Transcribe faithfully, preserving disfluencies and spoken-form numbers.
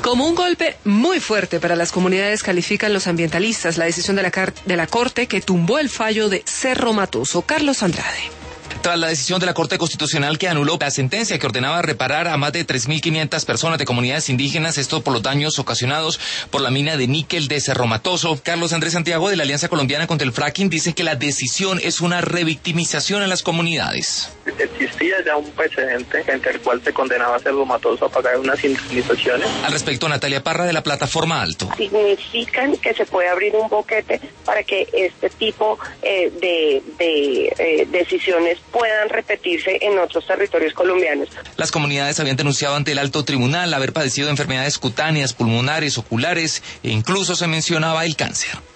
Como un golpe muy fuerte para las comunidades, califican los ambientalistas la decisión de la, car- de la Corte que tumbó el fallo de Cerro Matoso. Carlos Andrade. Tras la decisión de la Corte Constitucional que anuló la sentencia que ordenaba reparar a más de tres mil quinientas personas de comunidades indígenas, esto por los daños ocasionados por la mina de níquel de Cerro Matoso, Carlos Andrés Santiago de la Alianza Colombiana contra el Fracking dice que la decisión es una revictimización a las comunidades. Existía ya un precedente entre el cual se condenaba a Cerro Matoso a pagar unas indemnizaciones. Al respecto, Natalia Parra de la Plataforma Alto. Significan que se puede abrir un boquete para que este tipo eh, de, de eh, decisiones puedan repetirse en otros territorios colombianos. Las comunidades habían denunciado ante el alto tribunal haber padecido enfermedades cutáneas, pulmonares, oculares e incluso se mencionaba el cáncer.